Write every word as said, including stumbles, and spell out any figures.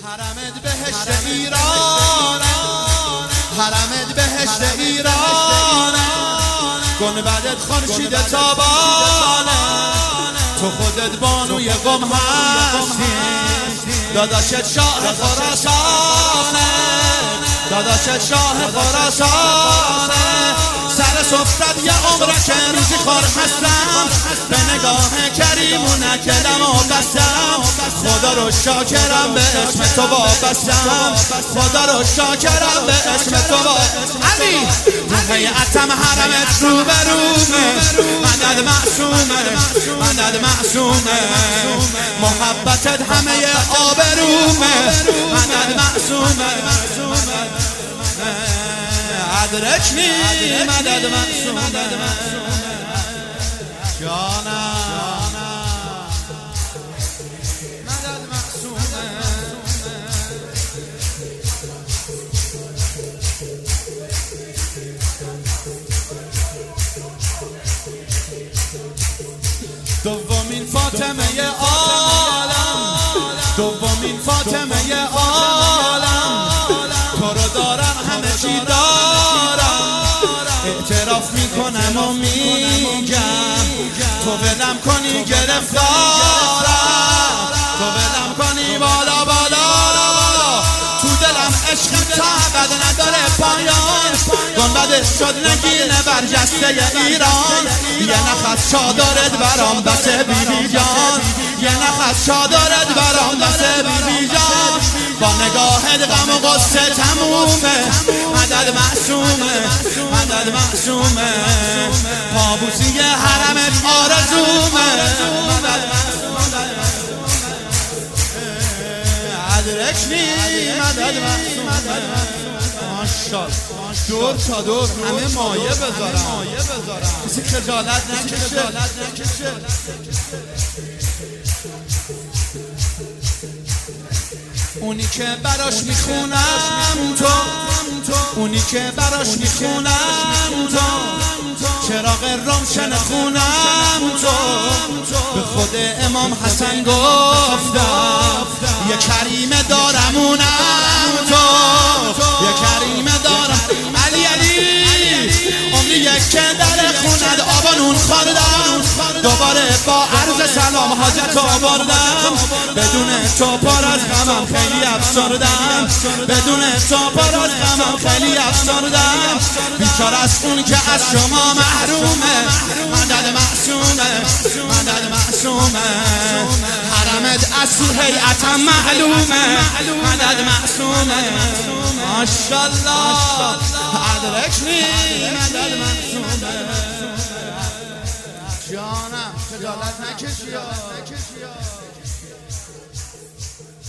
حرمت بهشت ایران، حرمت بهشت ایران، گنبدت خورشید تابانه، تو خودت بانوی قم هستی، داداشت شاه خراسانه، داداشت شاه خراسانه. سر سفرت یه عمره که روزی خور هستم، به نگاه کریمونه که دمو بستم، خدا رو شاکرم به اسم تو وابستم، خدا رو شاکرم به اسم تو وابستم. علی رو هیئتم حرمت رو به رومه، مدد معصومه، مدد معصومه، محبتت همه آبرومه، مدد معصومه، ادرکنی مدد معصومه جانم، مدد معصومه. دومین فاطمه عالم، دومین فاطمه عالم، تو رو دارم همه چی دارم، اعتراف میکنم و میگم تو ولم کنی گرفتارم، تو ولم کنی بالا بالا، تو دلم عشق تا ابد نداره پایان، گنبدت شد نگینه برجسته ایران، یه نخست چادرت برام بسه بیبی جان، یه نخست چادرت برام بسه بیبی جان، با نگاهت غم و غصه تمومه، مدد معصومه، مدد معصومه، پابوسی حرمت آرزومه، مدد معصومه، ادرکنی مدد معصومه. ماشاءالله دور تا دور همه مایه بذارم، کسی خجالت نکشه. اونی که براش میخونم تو، اونی که براش میخونم تو، چراغ روشن خونم تو، به خود امام حسن گفتم یه کریم دارمونم تو، یه کریم دارم علی علی، عمری یک که در خوند آب نون خوردم، دوباره با عرض سلام حاجت آوردم، بدون تو پر از غمم خیلی افسردم، بدون تو پر از غمم خیلی افسردم، بیچاره است اون که از شما محرومه، مدد معصومه، مدد معصومه، حرمت از تو هیئتم معلومه، مدد معصومه. ماشاءالله ادرکنی مدد معصومه جانم، خجالت نکشی.